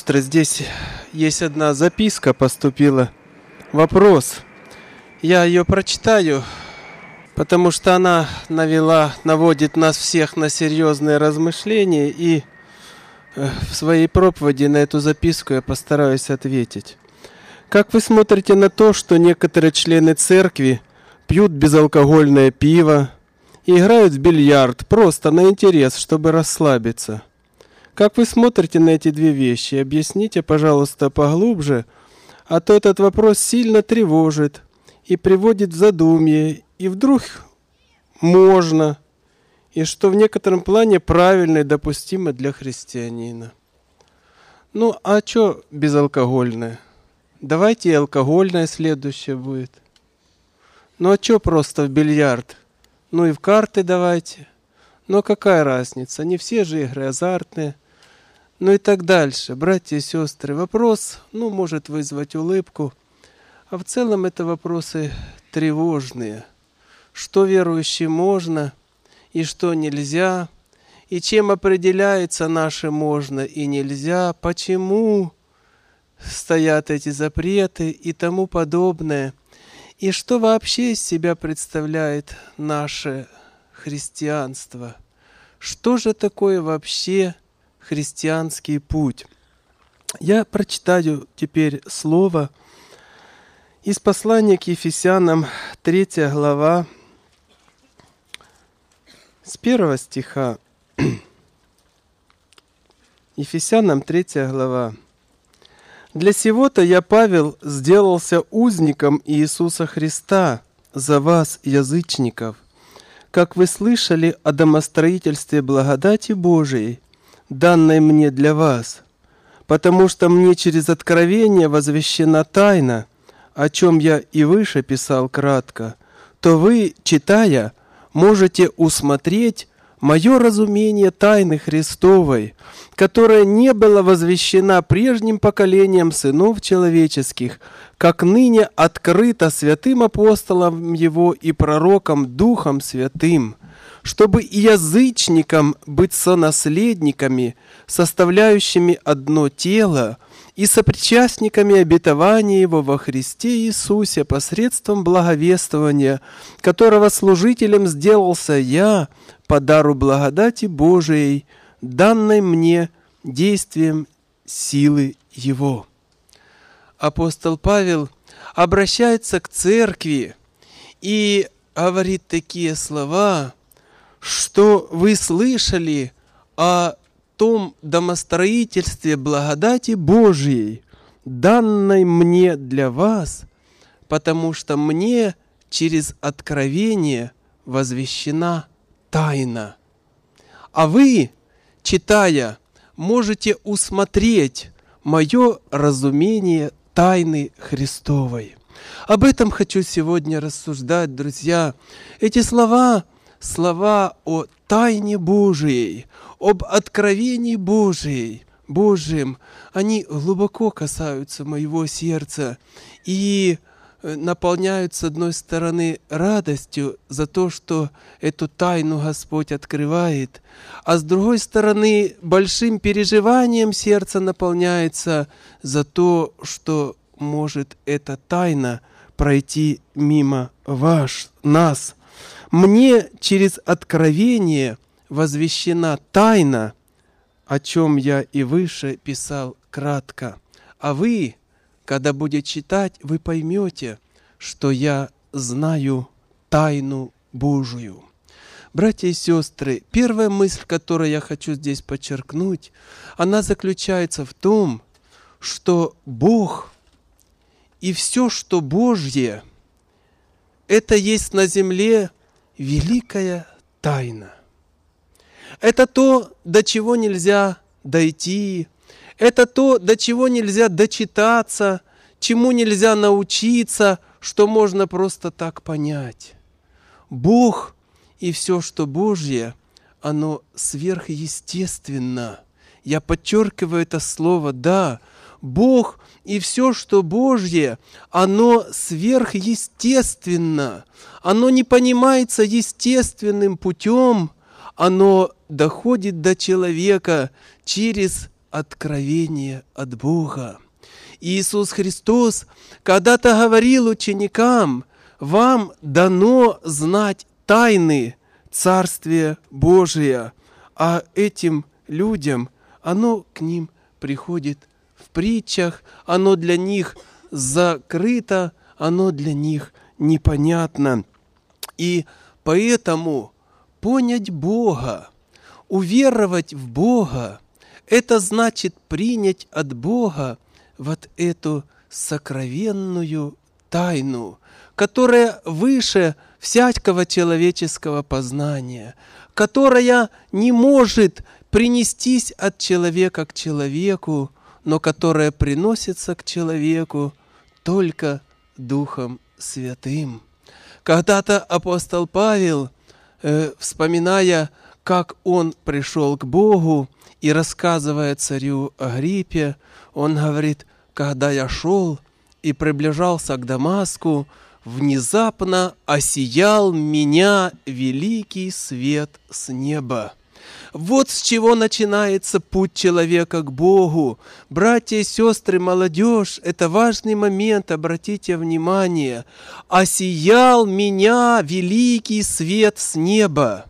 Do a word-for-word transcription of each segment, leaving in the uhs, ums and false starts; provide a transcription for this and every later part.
Здесь есть одна записка поступила, вопрос. Я ее прочитаю, потому что она навела, наводит нас всех на серьезные размышления, и в своей проповеди на эту записку я постараюсь ответить. Как вы смотрите на то, что некоторые члены церкви пьют безалкогольное пиво и играют в бильярд просто на интерес, чтобы расслабиться? Как вы смотрите на эти две вещи? Объясните, пожалуйста, поглубже, а то этот вопрос сильно тревожит и приводит в задумье, и вдруг можно, и что в некотором плане правильно и допустимо для христианина. Ну, а что безалкогольное? Давайте и алкогольное следующее будет. Ну, а что просто в бильярд? Ну, и в карты давайте. Но какая разница? Не все же игры азартные. Ну и так дальше. Братья и сестры, вопрос, ну, может вызвать улыбку, а в целом это вопросы тревожные. Что верующим можно и что нельзя, и чем определяется наше можно и нельзя, почему стоят эти запреты и тому подобное, и что вообще из себя представляет наше христианство. Что же такое вообще христианский путь? Я прочитаю теперь слово из послания к Ефесянам, третья глава, с первого стиха. Ефесянам, третья глава. «Для сего-то я, Павел, сделался узником Иисуса Христа за вас, язычников, как вы слышали о домостроительстве благодати Божией, данной мне для вас, потому что мне через откровение возвещена тайна, о чем я и выше писал кратко, то вы, читая, можете усмотреть мое разумение тайны Христовой, которая не была возвещена прежним поколением сынов человеческих, как ныне открыто святым апостолом его и пророком Духом Святым, чтобы и язычникам быть сонаследниками, составляющими одно тело, и сопричастниками обетования Его во Христе Иисусе посредством благовествования, которого служителем сделался я по дару благодати Божией, данной мне действием силы Его». Апостол Павел обращается к церкви и говорит такие слова, что вы слышали о том домостроительстве благодати Божией, данной мне для вас, потому что мне через откровение возвещена тайна. А вы, читая, можете усмотреть мое разумение тайны Христовой. Об этом хочу сегодня рассуждать, друзья. Эти слова – слова о тайне Божией, об откровении Божией, Божьем. Они глубоко касаются моего сердца и наполняют, с одной стороны, радостью за то, что эту тайну Господь открывает, а с другой стороны, большим переживанием сердце наполняется за то, что может эта тайна пройти мимо ваш, нас. Мне через откровение возвещена тайна, о чем я и выше писал кратко. А вы, когда будете читать, вы поймете, что я знаю тайну Божию. Братья и сестры, первая мысль, которую я хочу здесь подчеркнуть, она заключается в том, что Бог и все, что Божье, это есть на земле великая тайна. Это то, до чего нельзя дойти, это то, до чего нельзя дочитаться, чему нельзя научиться, что можно просто так понять. Бог и все, что Божье, оно сверхъестественно. Я подчеркиваю это слово, да, Бог и все, что Божье, оно сверхъестественно. Оно не понимается естественным путем, оно доходит до человека через откровение от Бога. Иисус Христос когда-то говорил ученикам: «Вам дано знать тайны Царствия Божия», а этим людям оно к ним приходит в притчах, оно для них закрыто, оно для них непонятно. И поэтому понять Бога, уверовать в Бога, это значит принять от Бога вот эту сокровенную тайну, которая выше всякого человеческого познания, которая не может принестись от человека к человеку, но которая приносится к человеку только Духом Святым. Когда-то апостол Павел, э, вспоминая, как он пришел к Богу и рассказывая царю Агриппе, он говорит: «Когда я шел и приближался к Дамаску, внезапно осиял меня великий свет с неба». Вот с чего начинается путь человека к Богу. Братья и сестры, молодежь, это важный момент, обратите внимание. «Осиял меня великий свет с неба».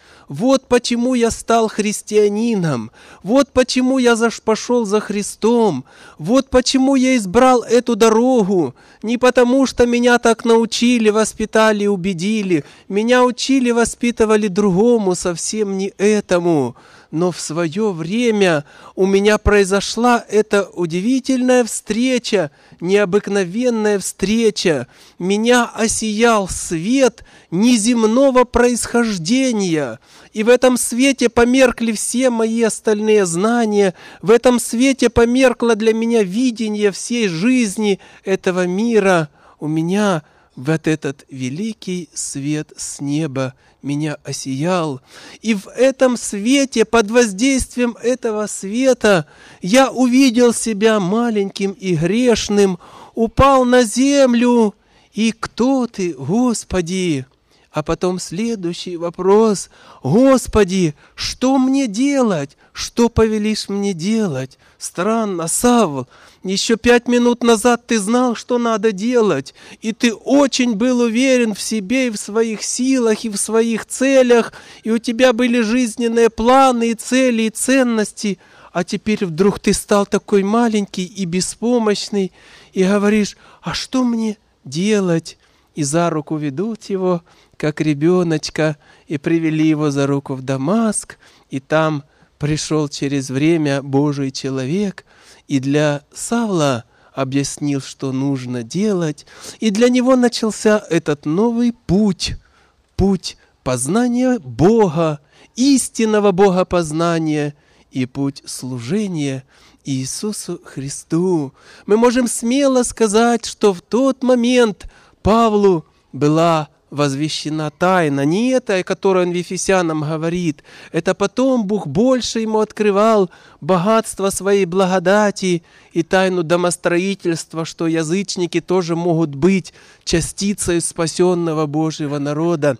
Вот почему я стал христианином, вот почему я пошел за Христом, вот почему я избрал эту дорогу. Не потому, что меня так научили, воспитали, убедили. Меня учили, воспитывали другому, совсем не этому. Но в свое время у меня произошла эта удивительная встреча, необыкновенная встреча. Меня осиял свет неземного происхождения. И в этом свете померкли все мои остальные знания. В этом свете померкло для меня видение всей жизни этого мира. У меня вот этот великий свет с неба меня осиял. И в этом свете, под воздействием этого света, я увидел себя маленьким и грешным, упал на землю. И кто ты, Господи? А потом следующий вопрос: Господи, что мне делать? Что повелишь мне делать? Странно, Савл, еще пять минут назад ты знал, что надо делать, и ты очень был уверен в себе и в своих силах, и в своих целях, и у тебя были жизненные планы, и цели, и ценности, а теперь вдруг ты стал такой маленький и беспомощный, и говоришь: а что мне делать? И за руку ведут его, как ребеночка, и привели его за руку в Дамаск, и там пришел через время Божий человек, и для Савла объяснил, что нужно делать, и для него начался этот новый путь, путь познания Бога, истинного богопознания и путь служения Иисусу Христу. Мы можем смело сказать, что в тот момент Павлу была возвещена тайна, не эта, о которой он в Ефесянам говорит. Это потом Бог больше ему открывал богатство своей благодати и тайну домостроительства, что язычники тоже могут быть частицей спасенного Божьего народа.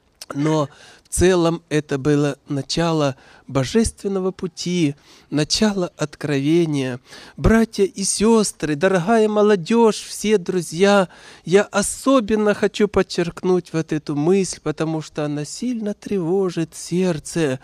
Но в целом это было начало божественного пути, начало откровения. Братья и сестры, дорогая молодежь, все друзья, я особенно хочу подчеркнуть вот эту мысль, потому что она сильно тревожит сердце,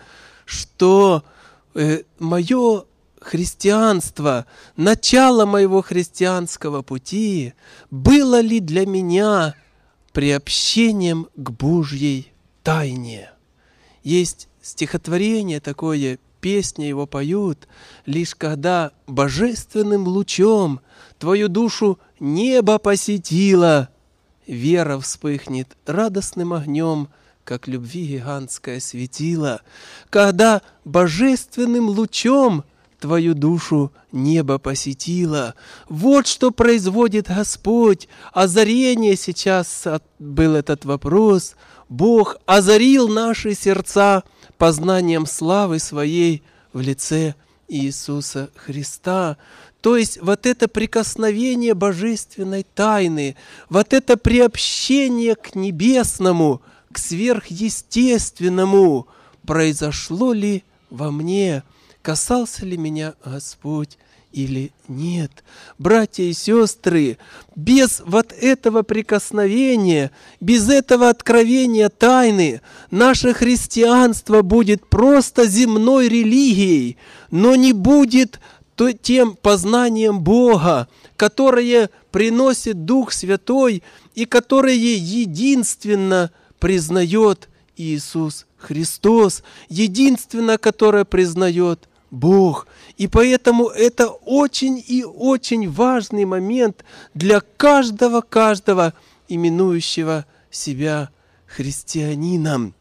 что э, мое христианство, начало моего христианского пути было ли для меня приобщением к Божьей тайне. Есть стихотворение такое, песня его поют: лишь когда божественным лучом твою душу небо посетило, вера вспыхнет радостным огнем, как любви гигантское светило. Когда божественным лучом твою душу небо посетило. Вот что производит Господь. Озарение сейчас был этот вопрос. Бог озарил наши сердца познанием славы Своей в лице Иисуса Христа. То есть вот это прикосновение божественной тайны, вот это приобщение к небесному, к сверхъестественному произошло ли во мне? касался ли меня Господь или нет. Братья и сестры, без вот этого прикосновения, без этого откровения тайны, наше христианство будет просто земной религией, но не будет то тем познанием Бога, которое приносит Дух Святой и которое единственно признает Иисус Христос, единственно, которое признает Бог. И поэтому это очень и очень важный момент для каждого, каждого именующего себя христианином.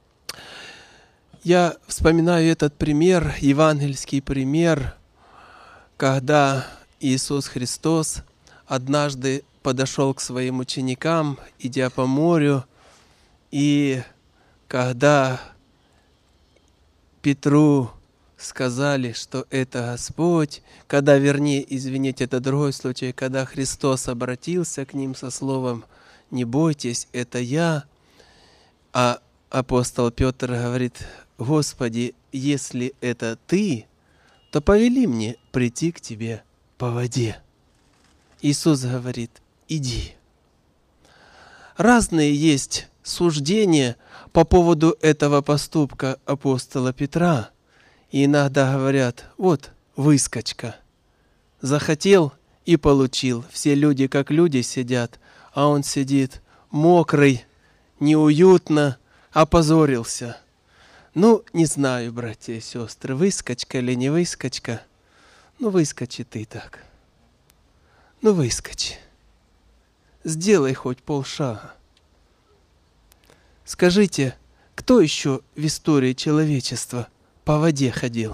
Я вспоминаю этот пример, евангельский пример, когда Иисус Христос однажды подошел к своим ученикам, идя по морю, и когда Петру сказали, что это Господь, когда, вернее, извините, это другой случай, когда Христос обратился к ним со словом «Не бойтесь, это я», а апостол Петр говорит: «Господи, если это Ты, то повели мне прийти к Тебе по воде». Иисус говорит: «Иди». Разные есть суждения по поводу этого поступка апостола Петра. И иногда говорят: вот выскочка. Захотел и получил. Все люди как люди сидят, а он сидит мокрый, неуютно, опозорился. Ну, не знаю, братья и сестры, выскочка или не выскочка. Ну, выскочи ты так. Ну, выскочи. Сделай хоть полшага. Скажите, кто еще в истории человечества по воде ходил?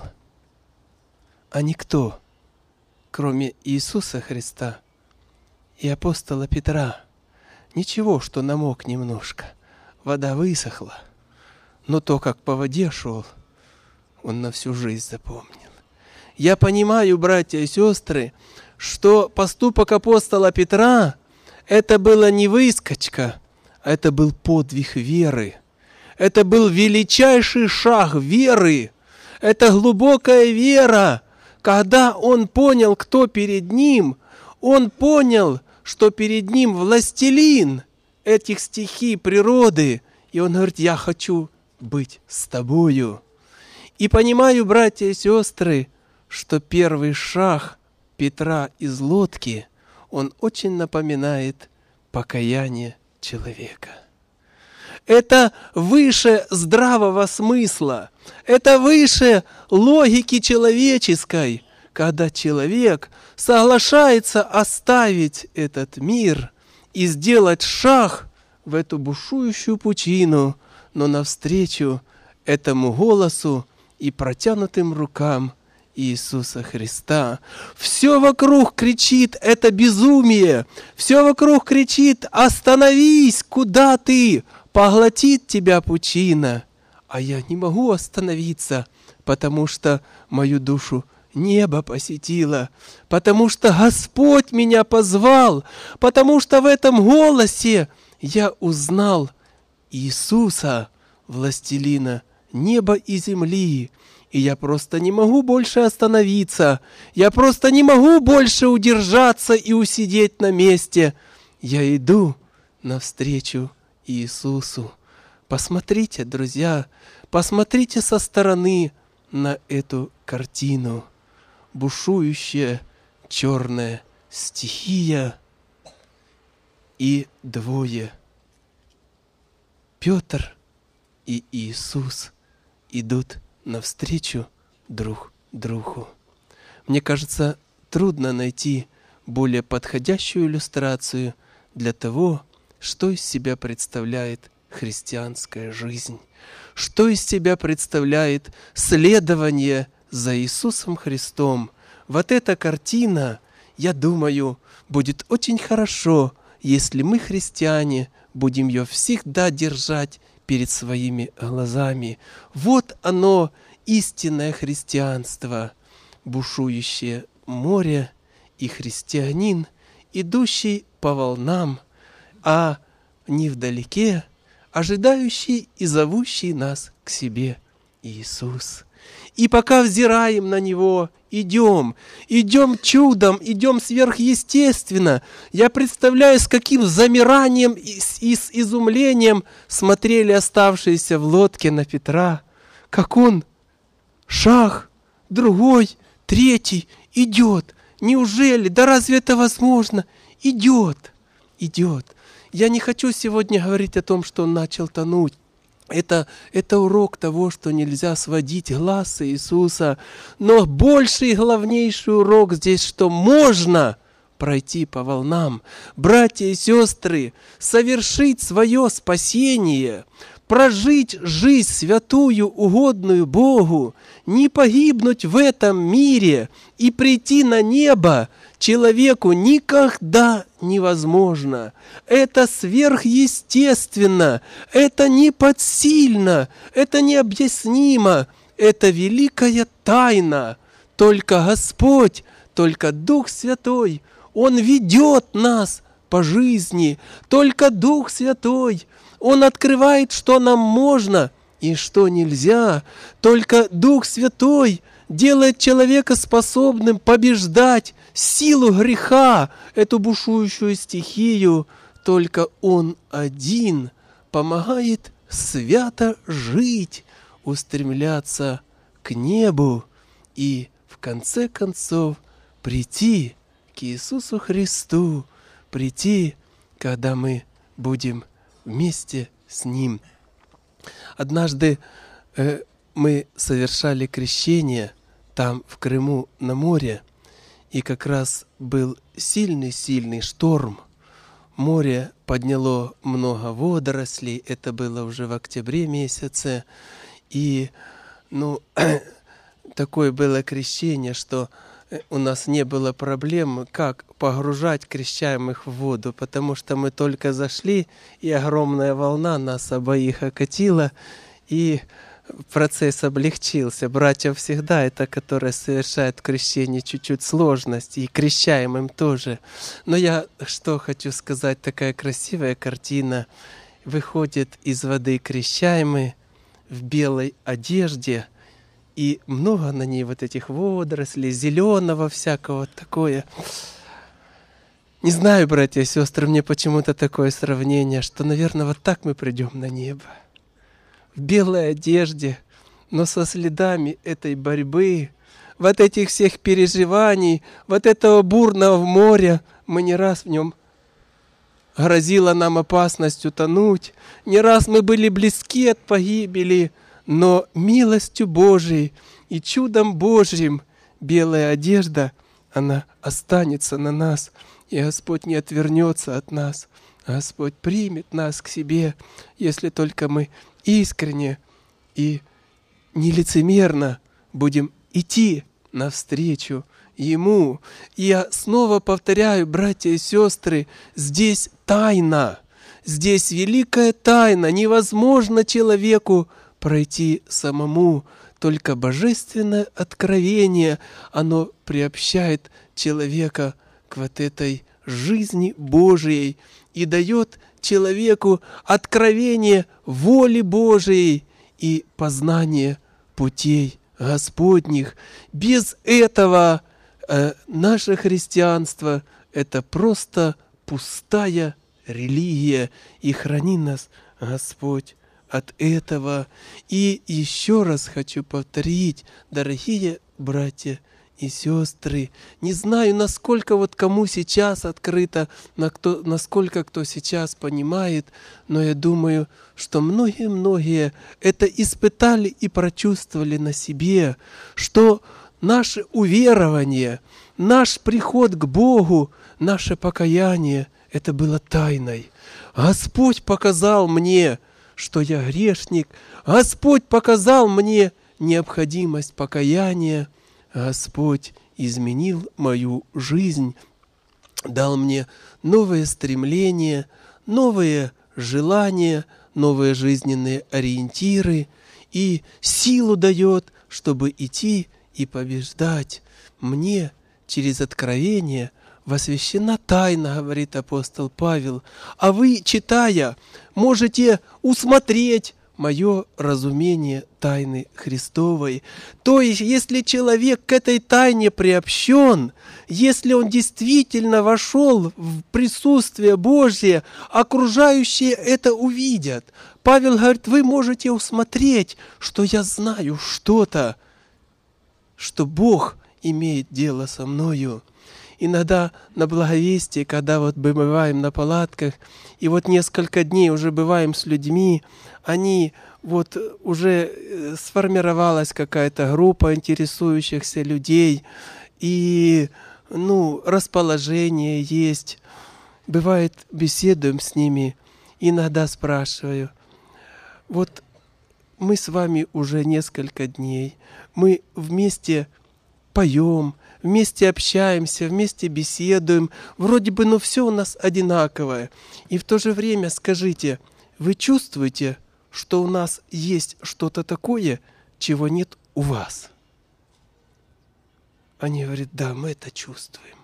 А никто, кроме Иисуса Христа и апостола Петра. Ничего, что намок немножко, вода высохла, но то, как по воде шел, он на всю жизнь запомнил. Я понимаю, братья и сестры, что поступок апостола Петра – это была не выскочка, а это был подвиг веры. Это был величайший шаг веры. Это глубокая вера. Когда он понял, кто перед ним, он понял, что перед ним властелин этих стихий природы. И он говорит: я хочу быть с тобою. И понимаю, братья и сестры, что первый шаг Петра из лодки, он очень напоминает покаяние человека. Это выше здравого смысла, это выше логики человеческой, когда человек соглашается оставить этот мир и сделать шаг в эту бушующую пучину, но навстречу этому голосу и протянутым рукам Иисуса Христа. Все вокруг кричит: это безумие. Все вокруг кричит: остановись, куда ты? Поглотит тебя пучина. А я не могу остановиться, потому что мою душу небо посетило, потому что Господь меня позвал, потому что в этом голосе я узнал Иисуса, властелина неба и земли. И я просто не могу больше остановиться. Я просто не могу больше удержаться и усидеть на месте. Я иду навстречу Иисусу. Посмотрите, друзья, посмотрите со стороны на эту картину. Бушующая черная стихия и двое. Петр и Иисус идут навстречу друг другу. Мне кажется, трудно найти более подходящую иллюстрацию для того, что из себя представляет христианская жизнь, что из себя представляет следование за Иисусом Христом. Вот эта картина, я думаю, будет очень хорошо, если мы, христиане, будем ее всегда держать перед своими глазами. Вот оно, истинное христианство, бушующее море и христианин, идущий по волнам, а не вдалеке, ожидающий и зовущий нас к себе Иисус. И пока взираем на Него, идем, идем чудом, идем сверхъестественно. Я представляю, с каким замиранием и с, и с изумлением смотрели оставшиеся в лодке на Петра, как он, шаг, другой, третий, идет. Неужели? Да разве это возможно? Идет, идет. Я не хочу сегодня говорить о том, что он начал тонуть. Это, это урок того, что нельзя сводить глаз с Иисуса. Но больший и главнейший урок здесь, что можно пройти по волнам. Братья и сестры, совершить свое спасение, прожить жизнь святую, угодную Богу, не погибнуть в этом мире и прийти на небо человеку никогда невозможно. Это сверхъестественно, это неподсильно, это необъяснимо, это великая тайна. Только Господь, только Дух Святой, Он ведет нас по жизни. Только Дух Святой, Он открывает, что нам можно и что нельзя. Только Дух Святой делает человека способным побеждать силу греха, эту бушующую стихию. Только Он один помогает свято жить, устремляться к небу и в конце концов прийти к Иисусу Христу, прийти, когда мы будем вместе с Ним. Однажды э, мы совершали крещение там, в Крыму, на море, и как раз был сильный-сильный шторм. Море подняло много водорослей, это было уже в октябре месяце, и ну, такое было крещение, что у нас не было проблем, как погружать крещаемых в воду, потому что мы только зашли, и огромная волна нас обоих окатила, и процесс облегчился. Братья всегда это, которые совершают крещение, чуть-чуть сложности, и крещаемым тоже. Но я что хочу сказать, такая красивая картина. Выходит из воды крещаемый в белой одежде, и много на ней вот этих водорослей, зеленого всякого такое. Не знаю, братья и сестры, мне почему-то такое сравнение, что, наверное, вот так мы придем на небо. В белой одежде, но со следами этой борьбы, вот этих всех переживаний, вот этого бурного моря. Мы не раз в нем грозила нам опасность утонуть, не раз мы были близки от погибели, но милостью Божией и чудом Божьим белая одежда, она останется на нас, и Господь не отвернется от нас. Господь примет нас к себе, если только мы искренне и нелицемерно будем идти навстречу Ему. И я снова повторяю, братья и сестры, здесь тайна, здесь великая тайна. Невозможно человеку пройти самому, только божественное откровение, оно приобщает человека к вот этой жизни Божией и дает человеку откровение воли Божией и познание путей Господних. Без этого э, наше христианство — это просто пустая религия, и храни нас Господь от этого. И еще раз хочу повторить, дорогие братья и сестры, не знаю, насколько вот кому сейчас открыто, на кто, насколько кто сейчас понимает, но я думаю, что многие-многие это испытали и прочувствовали на себе, что наше уверование, наш приход к Богу, наше покаяние — это было тайной. Господь показал мне, что я грешник. Господь показал мне необходимость покаяния. Господь изменил мою жизнь, дал мне новые стремления, новые желания, новые жизненные ориентиры и силу дает, чтобы идти и побеждать. Мне через откровение восвящена тайна, говорит апостол Павел, а вы, читая, можете усмотреть, мое разумение тайны Христовой. То есть, если человек к этой тайне приобщен, если он действительно вошел в присутствие Божье, окружающие это увидят. Павел говорит, вы можете усмотреть, что я знаю что-то, что Бог имеет дело со мною. Иногда на благовестии, когда вот мы бываем на палатках, и вот несколько дней уже бываем с людьми, они вот уже сформировалась какая-то группа интересующихся людей, и ну, расположение есть. Бывает, беседуем с ними, иногда спрашиваю, вот мы с вами уже несколько дней, мы вместе поем, вместе общаемся, вместе беседуем. Вроде бы, ну, все у нас одинаковое. И в то же время скажите, вы чувствуете, что у нас есть что-то такое, чего нет у вас? Они говорят, да, мы это чувствуем.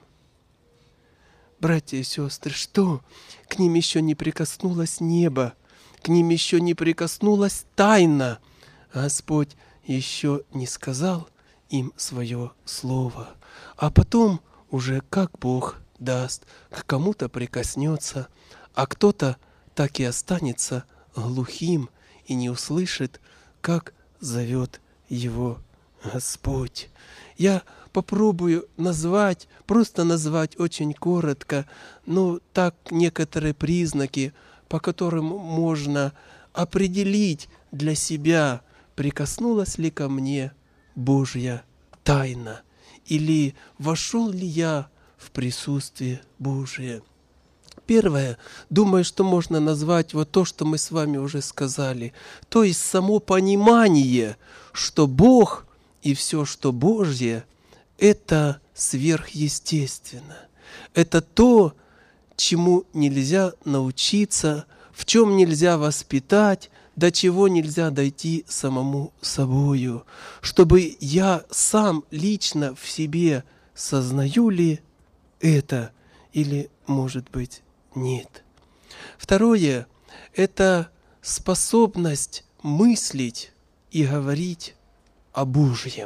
Братья и сестры, что? К ним еще не прикоснулось небо, к ним еще не прикоснулась тайна. Господь еще не сказал им свое слово. А потом уже как Бог даст, к кому-то прикоснется, а кто-то так и останется глухим и не услышит, как зовет его Господь. Я попробую назвать, просто назвать очень коротко, но так некоторые признаки, по которым можно определить для себя, прикоснулась ли ко мне Божья тайна, или вошел ли я в присутствие Божие. Первое, думаю, что можно назвать вот то, что мы с вами уже сказали, то есть само понимание, что Бог и все, что Божье, это сверхъестественно. Это то, чему нельзя научиться, в чем нельзя воспитать, до чего нельзя дойти самому собою, чтобы я сам лично в себе сознаю ли это или, может быть, нет. Второе – это способность мыслить и говорить о Божьем.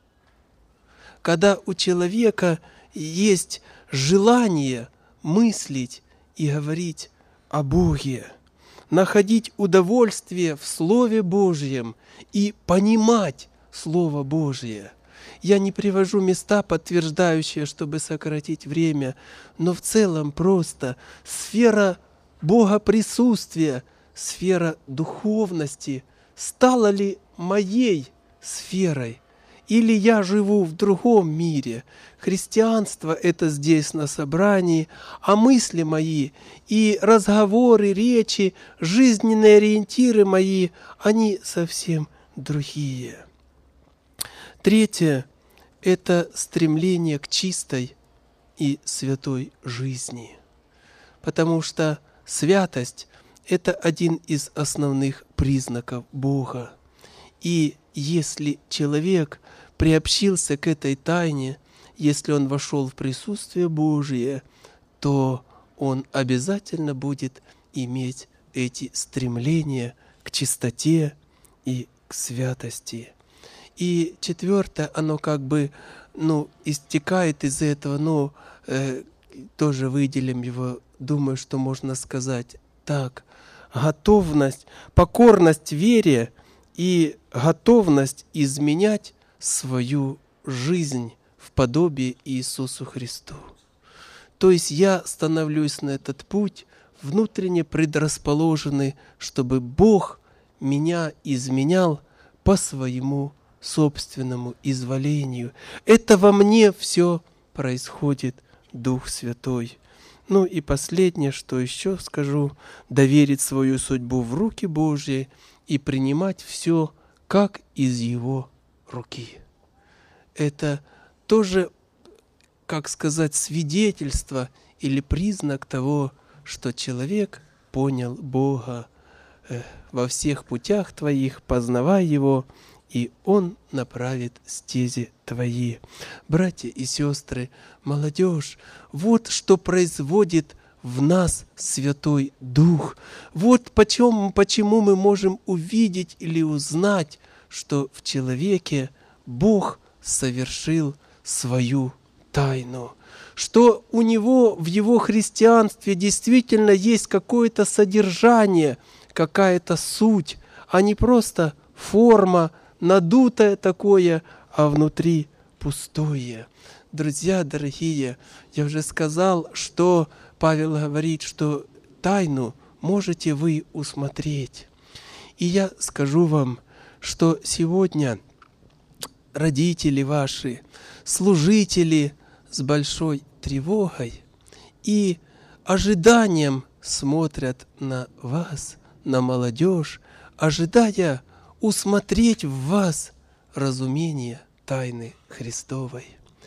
Когда у человека есть желание мыслить и говорить о Боге, находить удовольствие в Слове Божьем и понимать Слово Божье. Я не привожу места, подтверждающие, чтобы сократить время, но в целом просто сфера Богоприсутствия, сфера духовности стала ли моей сферой? Или я живу в другом мире? Христианство – это здесь на собрании, а мысли мои и разговоры, речи, жизненные ориентиры мои, они совсем другие. Третье – это стремление к чистой и святой жизни. Потому что святость – это один из основных признаков Бога. И если человек приобщился к этой тайне, если он вошел в присутствие Божие, то он обязательно будет иметь эти стремления к чистоте и к святости. И четвертое, оно как бы, ну, истекает из этого, но э, тоже выделим его, думаю, что можно сказать так. Готовность, покорность вере и готовность изменять свою жизнь в подобие Иисусу Христу. То есть я становлюсь на этот путь внутренне предрасположенный, чтобы Бог меня изменял по своему собственному изволению. Это во мне все происходит, Дух Святой. Ну и последнее, что еще скажу, доверить свою судьбу в руки Божьи и принимать все, как из Его руки. Это тоже, как сказать, свидетельство или признак того, что человек понял Бога. Во всех путях твоих познавай Его, и Он направит стези твои. Братья и сестры, молодежь, вот что производит в нас Святой Дух. Вот почему, почему мы можем увидеть или узнать, что в человеке Бог совершил свою тайну, что у него в его христианстве действительно есть какое-то содержание, какая-то суть, а не просто форма, надутое такое, а внутри пустое. Друзья дорогие, я уже сказал, что Павел говорит, что тайну можете вы усмотреть. И я скажу вам, что сегодня родители ваши, служители с большой тревогой и ожиданием смотрят на вас, на молодежь, ожидая усмотреть в вас разумение тайны Христовой.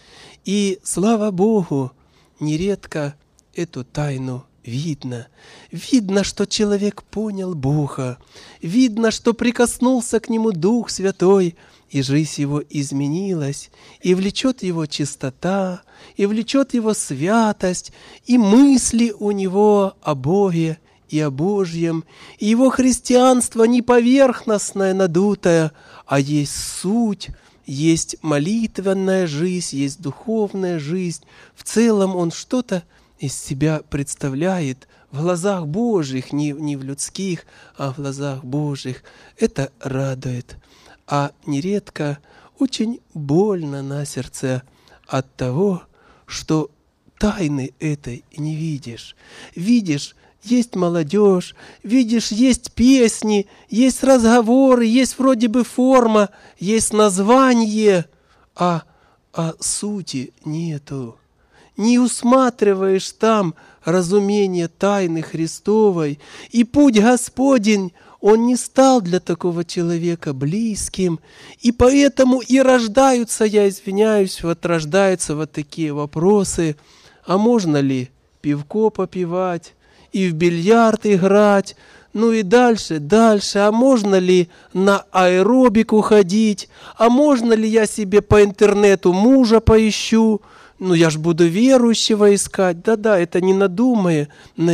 И, слава Богу, нередко эту тайну видно. Видно, что человек понял Бога. Видно, что прикоснулся к нему Дух Святой, и жизнь его изменилась, и влечет его чистота, и влечет его святость, и мысли у него о Боге и о Божьем, и его христианство не поверхностное, надутое, а есть суть, есть молитвенная жизнь, есть духовная жизнь. В целом он что-то из себя представляет в глазах Божьих, не, не в людских, а в глазах Божьих. Это радует. А нередко очень больно на сердце от того, что тайны этой не видишь. Видишь, есть молодежь, видишь, есть песни, есть разговоры, есть вроде бы форма, есть название, а, а сути нету. Не усматриваешь там разумение тайны Христовой, и путь Господень, он не стал для такого человека близким, и поэтому и рождаются, я извиняюсь, вот рождаются вот такие вопросы, а можно ли пивко попивать, и в бильярд играть, ну и дальше, дальше, а можно ли на аэробику ходить, а можно ли я себе по интернету мужа поищу, ну я ж буду верующего искать. Да-да, это не надуманные,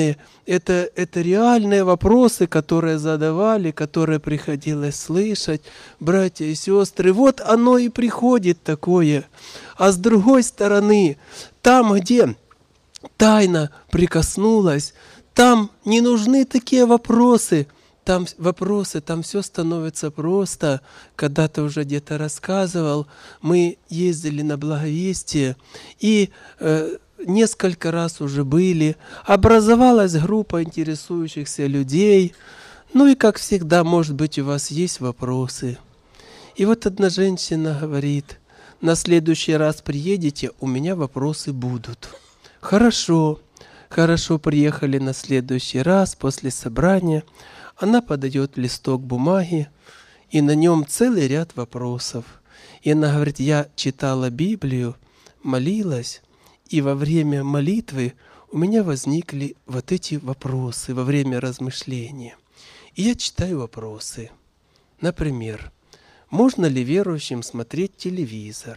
это, это реальные вопросы, которые задавали, которые приходилось слышать, братья и сестры. Вот оно и приходит такое. А с другой стороны, там, где тайна прикоснулась, там не нужны такие вопросы. Там вопросы, там все становится просто. Когда-то уже где-то рассказывал, мы ездили на Благовестие, и э, несколько раз уже были. Образовалась группа интересующихся людей. Ну и, как всегда, может быть, у вас есть вопросы. И вот одна женщина говорит: на следующий раз приедете, у меня вопросы будут. Хорошо, хорошо, приехали на следующий раз после собрания. Она подает листок бумаги, и на нем целый ряд вопросов. И она говорит: я читала Библию, молилась, и во время молитвы у меня возникли вот эти вопросы, во время размышления. И я читаю вопросы. Например, можно ли верующим смотреть телевизор?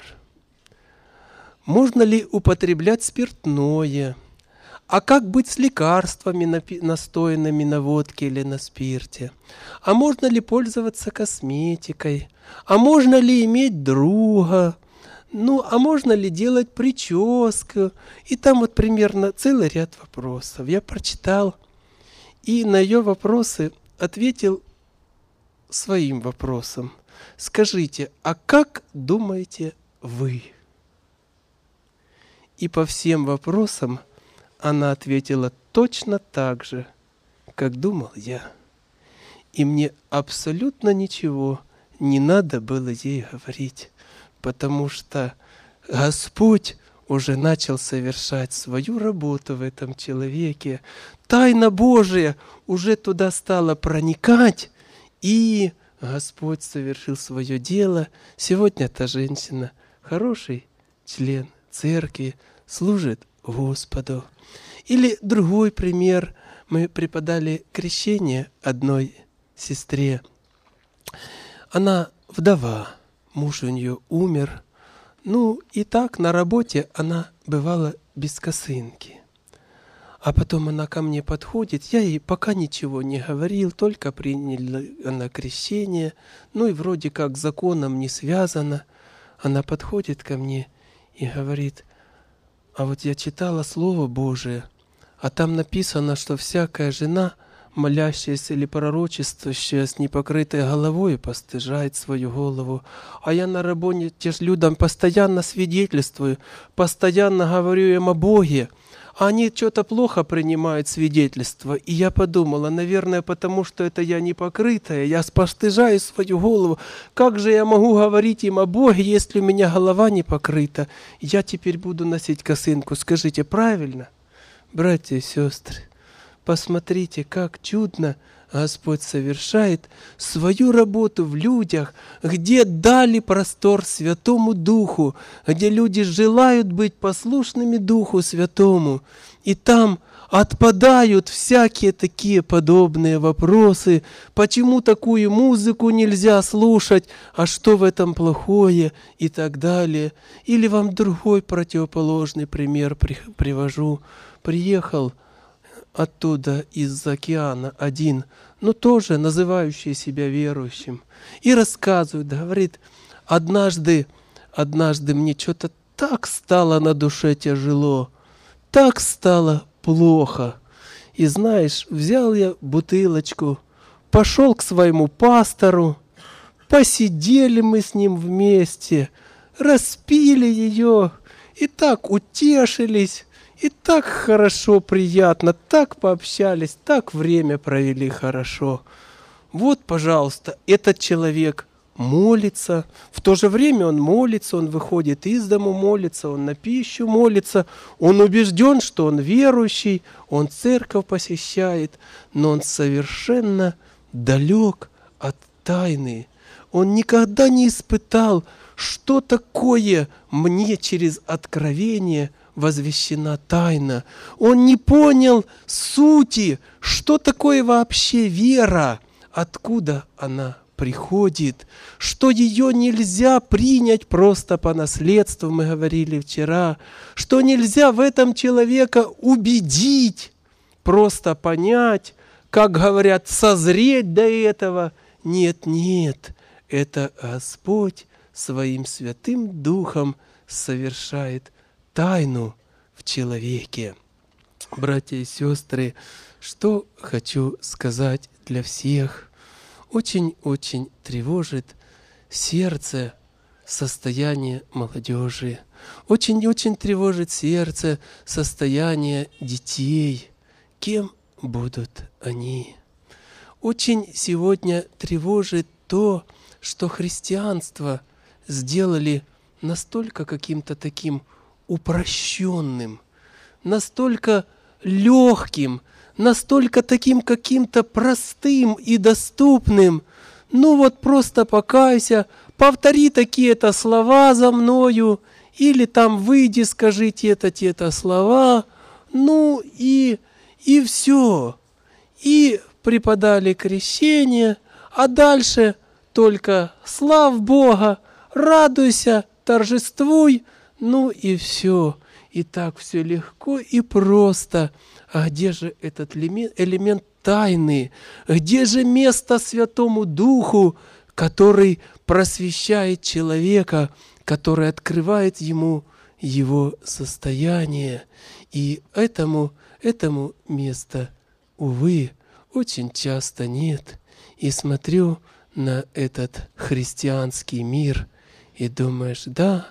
Можно ли употреблять спиртное? А как быть с лекарствами, настоянными на водке или на спирте? А можно ли пользоваться косметикой? А можно ли иметь друга? Ну, а можно ли делать прическу? И там вот примерно целый ряд вопросов. Я прочитал и на ее вопросы ответил своим вопросом. Скажите, а как думаете вы? И по всем вопросам она ответила точно так же, как думал я. И мне абсолютно ничего не надо было ей говорить, потому что Господь уже начал совершать свою работу в этом человеке. Тайна Божия уже туда стала проникать, и Господь совершил свое дело. Сегодня эта женщина хороший член церкви, служит Господу. Или другой пример. Мы преподали крещение одной сестре. Она вдова, муж у нее умер. Ну и так на работе она бывала без косынки. А потом она ко мне подходит, я ей пока ничего не говорил, только приняли на крещение, ну и вроде как законом не связано. Она подходит ко мне и говорит: а вот я читала Слово Божие, а там написано, что всякая жена, молящаяся или пророчествующая с непокрытой головой, постыжает свою голову. А я на работе ж людям постоянно свидетельствую, постоянно говорю им о Боге. А они что-то плохо принимают свидетельство. И я подумала, наверное, потому что это я не покрытая, я спостыжаю свою голову. Как же я могу говорить им о Боге, если у меня голова не покрыта? Я теперь буду носить косынку. Скажите, правильно? Братья и сестры, посмотрите, как чудно Господь совершает свою работу в людях, где дали простор Святому Духу, где люди желают быть послушными Духу Святому. И там отпадают всякие такие подобные вопросы. Почему такую музыку нельзя слушать? А что в этом плохое? И так далее. Или вам другой противоположный пример привожу. Приехал оттуда из океана один, но тоже называющий себя верующим, и рассказывает, говорит: однажды, однажды мне что-то так стало на душе тяжело, так стало плохо. И знаешь, взял я бутылочку, пошел к своему пастору, посидели мы с ним вместе, распили ее и так утешились. И так хорошо, приятно, так пообщались, так время провели хорошо. Вот, пожалуйста, этот человек молится, в то же время он молится, он выходит из дому молится, он на пищу молится, он убежден, что он верующий, он церковь посещает, но он совершенно далек от тайны. Он никогда не испытал, что такое мне через откровение возвещена тайна. Он не понял сути, что такое вообще вера, откуда она приходит, что ее нельзя принять просто по наследству, мы говорили вчера, что нельзя в этом человека убедить, просто понять, как говорят, созреть до этого. Нет, нет, это Господь своим Святым Духом совершает тайну в человеке. Братья и сестры, что хочу сказать для всех. Очень-очень тревожит сердце состояние молодежи. Очень-очень тревожит сердце состояние детей. Кем будут они? Очень сегодня тревожит то, что христианство сделали настолько каким-то таким упрощенным, настолько легким, настолько таким каким-то простым и доступным. Ну вот просто покайся, повтори такие-то слова за мною, или там выйди, скажи те-то, те-то слова, ну и, и все. И преподали крещение, а дальше только слав Бога, радуйся, торжествуй, ну и все. И так все легко и просто. А где же этот элемент тайны? Где же место Святому Духу, который просвещает человека, который открывает ему его состояние? И этому, этому места, увы, очень часто нет. И смотрю на этот христианский мир и думаешь, да,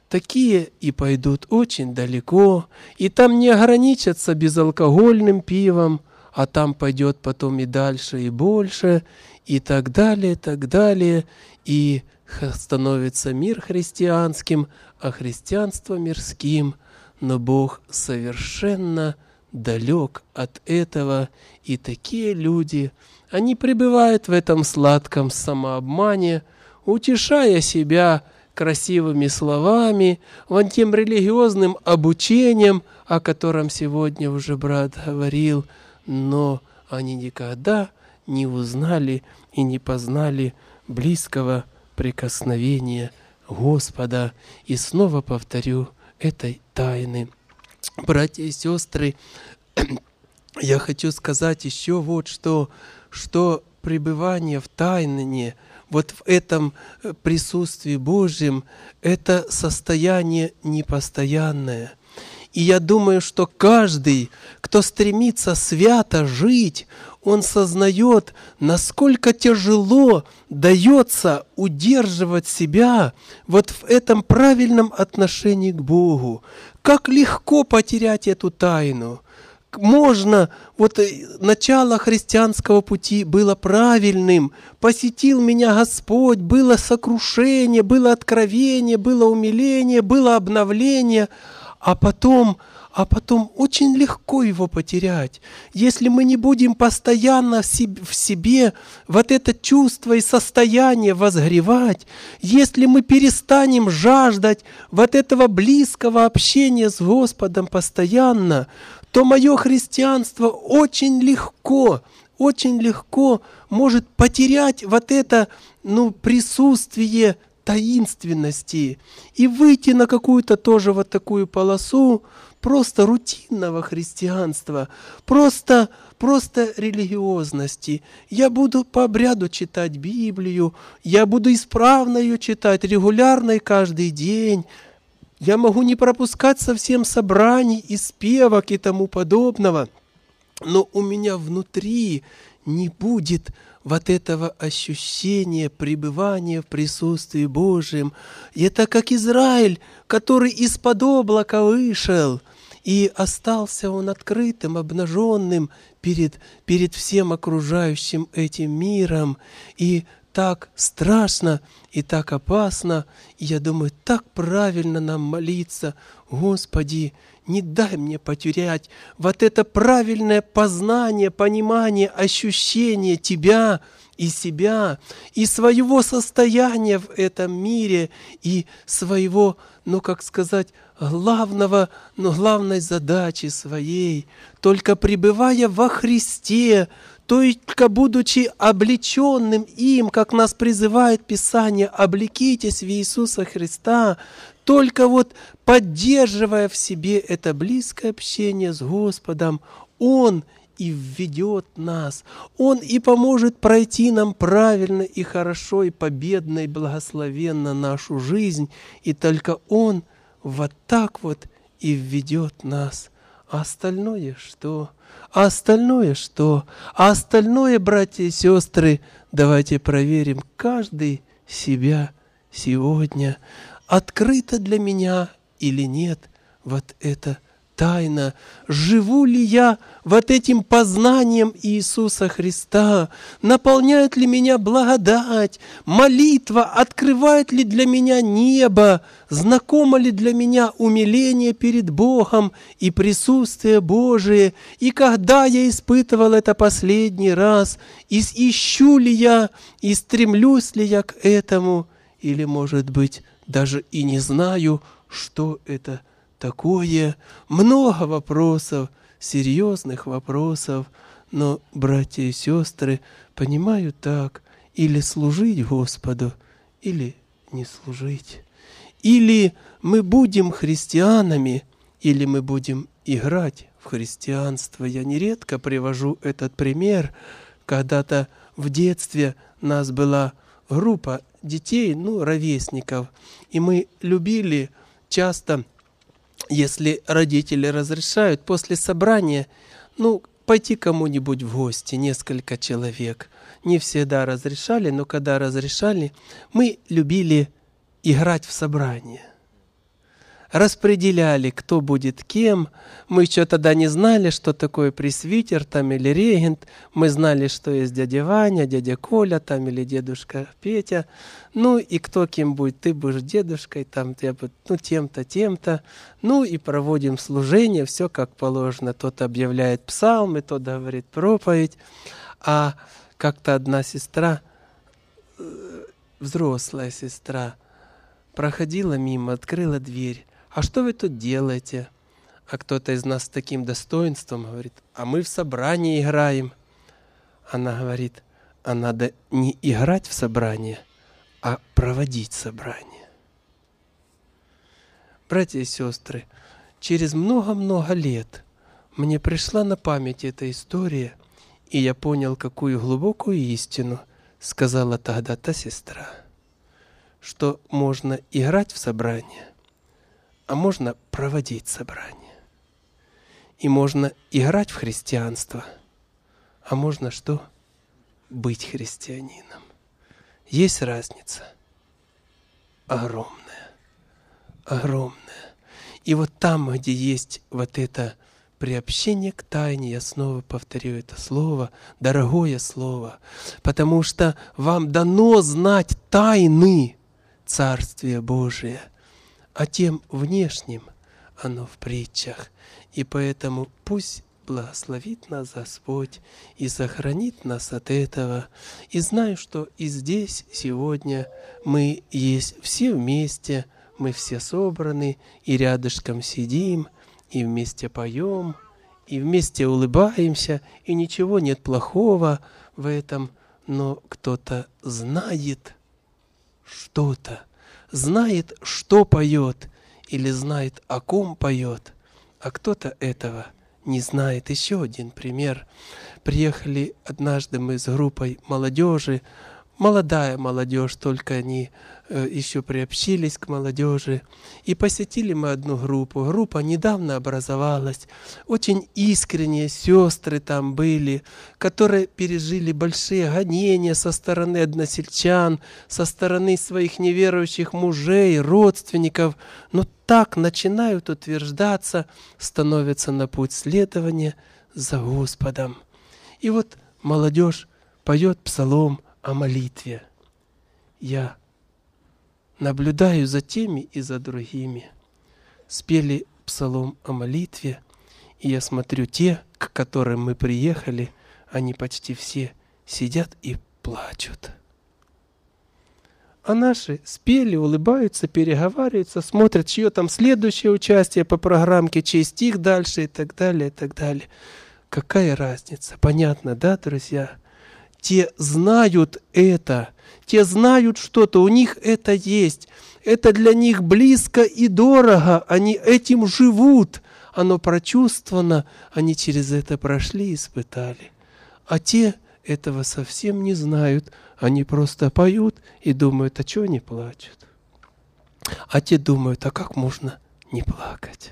такие и пойдут очень далеко, и там не ограничатся безалкогольным пивом, а там пойдет потом и дальше, и больше, и так далее, так далее, и становится мир христианским, а христианство мирским, но Бог совершенно далек от этого, и такие люди, они пребывают в этом сладком самообмане, утешая себя красивыми словами, вон тем религиозным обучением, о котором сегодня уже брат говорил, но они никогда не узнали и не познали близкого прикосновения Господа. И снова повторю, этой тайны. Братья и сестры, я хочу сказать еще вот что, что пребывание в тайне, вот в этом присутствии Божьем, это состояние непостоянное. И я думаю, что каждый, кто стремится свято жить, он сознает, насколько тяжело дается удерживать себя вот в этом правильном отношении к Богу. Как легко потерять эту тайну. Можно, вот начало христианского пути было правильным, посетил меня Господь, было сокрушение, было откровение, было умиление, было обновление, а потом, а потом очень легко его потерять. Если мы не будем постоянно в себе вот это чувство и состояние возгревать, если мы перестанем жаждать вот этого близкого общения с Господом постоянно, то мое христианство очень легко, очень легко может потерять вот это, ну, присутствие таинственности и выйти на какую-то тоже вот такую полосу просто рутинного христианства, просто, просто религиозности. Я буду по обряду читать Библию, я буду исправно ее читать, регулярно и каждый день. Я могу не пропускать совсем собраний и спевок и тому подобного, но у меня внутри не будет вот этого ощущения пребывания в присутствии Божьем. И это как Израиль, который из-под облака вышел, и остался он открытым, обнаженным перед, перед всем окружающим этим миром. И так страшно и так опасно. И я думаю, так правильно нам молиться: Господи, не дай мне потерять вот это правильное познание, понимание, ощущение Тебя и себя, и своего состояния в этом мире, и своего, ну как сказать, главного, ну главной задачи своей. Только пребывая во Христе, только будучи облеченным им, как нас призывает Писание, облекитесь в Иисуса Христа, только вот поддерживая в себе это близкое общение с Господом, Он и введет нас, Он и поможет пройти нам правильно и хорошо, и победно, и благословенно нашу жизнь, и только Он вот так вот и введет нас. А остальное что? А остальное что? А остальное, братья и сестры, давайте проверим каждый себя сегодня. Открыто для меня или нет вот это тайна? Живу ли я вот этим познанием Иисуса Христа? Наполняет ли меня благодать? Молитва открывает ли для меня небо? Знакомо ли для меня умиление перед Богом и присутствие Божие? И когда я испытывал это последний раз? И ищу ли я, и стремлюсь ли я к этому? Или, может быть, даже и не знаю, что это такое. Много вопросов, серьезных вопросов, но, братья и сестры, понимаю так: или служить Господу, или не служить. Или мы будем христианами, или мы будем играть в христианство. Я нередко привожу этот пример. Когда-то в детстве нас была группа детей, ну, ровесников, и мы любили часто, если родители разрешают, после собрания, ну, пойти кому-нибудь в гости, несколько человек. Не всегда разрешали, но когда разрешали, мы любили играть в собрание. Распределяли, кто будет кем. Мы еще тогда не знали, что такое пресвитер там или регент. Мы знали, что есть дядя Ваня, дядя Коля там или дедушка Петя. Ну и кто кем будет. Ты будешь дедушкой, там, я буду, ну тем-то, тем-то. Ну и проводим служение, все как положено. Тот объявляет псалмы, тот говорит проповедь. А как-то одна сестра, взрослая сестра, проходила мимо, открыла дверь. А что вы тут делаете? А кто-то из нас с таким достоинством говорит: а мы в собрании играем. Она говорит: а надо не играть в собрание, а проводить собрание. Братья и сестры, через много-много лет мне пришла на память эта история, и я понял, какую глубокую истину сказала тогда та сестра, что можно играть в собрание, а можно проводить собрание. И можно играть в христианство, а можно что? Быть христианином. Есть разница? Огромная. Огромная. И вот там, где есть вот это приобщение к тайне, я снова повторю это слово, дорогое слово, потому что вам дано знать тайны Царствия Божия, а тем внешним оно в притчах. И поэтому пусть благословит нас Господь и сохранит нас от этого. И знаю, что и здесь сегодня мы есть все вместе, мы все собраны, и рядышком сидим, и вместе поем, и вместе улыбаемся, и ничего нет плохого в этом, но кто-то знает что-то, знает, что поет, или знает, о ком поет, а кто-то этого не знает. Еще один пример. Приехали однажды мы с группой молодежи, молодая молодежь, только они э, еще приобщились к молодежи. И посетили мы одну группу. Группа недавно образовалась. Очень искренние сестры там были, которые пережили большие гонения со стороны односельчан, со стороны своих неверующих мужей, родственников. Но так начинают утверждаться, становятся на путь следования за Господом. И вот молодежь поет псалом о молитве. Я наблюдаю за теми и за другими. Спели псалом о молитве, и я смотрю, те, к которым мы приехали, они почти все сидят и плачут. А наши спели, улыбаются, переговариваются, смотрят, чье там следующее участие по программке, чей стих дальше и так далее, и так далее. Какая разница? Понятно, да, друзья? Те знают это, те знают что-то, у них это есть. Это для них близко и дорого, они этим живут. Оно прочувствовано, они через это прошли и испытали. А те этого совсем не знают, они просто поют и думают, а чего они плачут? А те думают, а как можно не плакать?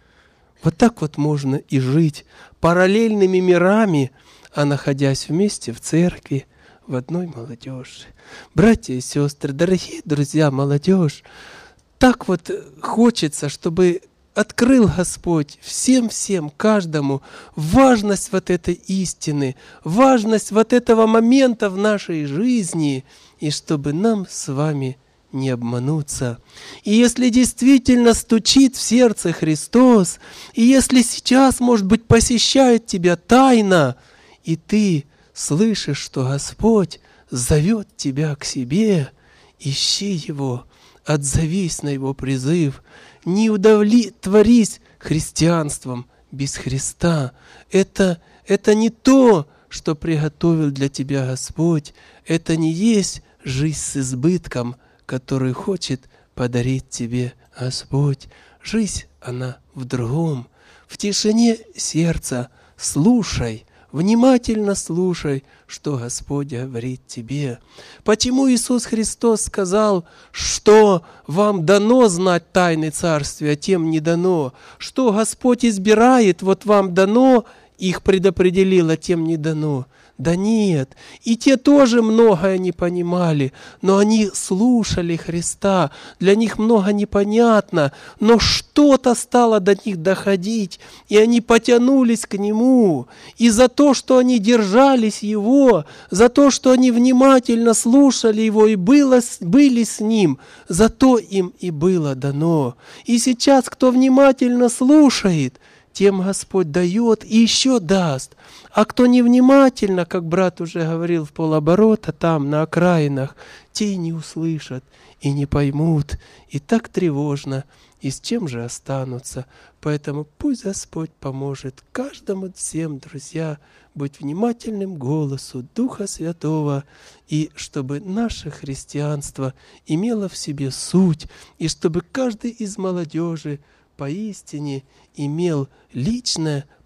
Вот так вот можно и жить параллельными мирами, а находясь вместе в церкви, в одной молодежи. Братья и сестры, дорогие друзья, молодежь, так вот хочется, чтобы открыл Господь всем-всем, каждому важность вот этой истины, важность вот этого момента в нашей жизни, и чтобы нам с вами не обмануться. И если действительно стучит в сердце Христос, и если сейчас, может быть, посещает тебя тайна, и ты слышишь, что Господь зовет тебя к себе, ищи Его, отзовись на Его призыв, не удовлетворись христианством без Христа. Это, это не то, что приготовил для тебя Господь, это не есть жизнь с избытком, который хочет подарить тебе Господь. Жизнь, она в другом. В тишине сердца слушай, внимательно слушай, что Господь говорит тебе. Почему Иисус Христос сказал, что вам дано знать тайны Царствия, а тем не дано? Что Господь избирает, вот вам дано, их предопределил, а тем не дано. Да нет, и те тоже многое не понимали, но они слушали Христа, для них много непонятно, но что-то стало до них доходить, и они потянулись к Нему. И за то, что они держались Его, за то, что они внимательно слушали Его и было, были с Ним, за то им и было дано. И сейчас, кто внимательно слушает, тем Господь дает и еще даст. А кто невнимательно, как брат уже говорил в полоборота, там, на окраинах, те и не услышат, и не поймут, и так тревожно, и с чем же останутся. Поэтому пусть Господь поможет каждому, всем, друзья, быть внимательным к голосу Духа Святого, и чтобы наше христианство имело в себе суть, и чтобы каждый из молодежи поистине имел личное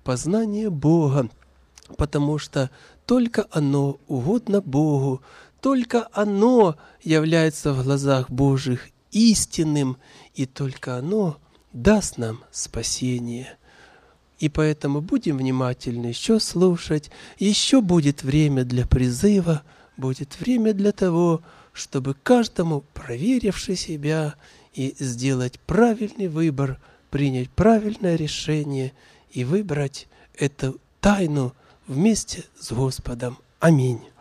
познание Бога, потому что только оно угодно Богу, только оно является в глазах Божьих истинным, и только оно даст нам спасение. И поэтому будем внимательны еще слушать, еще будет время для призыва, будет время для того, чтобы каждому, проверивши себя, и сделать правильный выбор, принять правильное решение и выбрать эту тайну вместе с Господом. Аминь.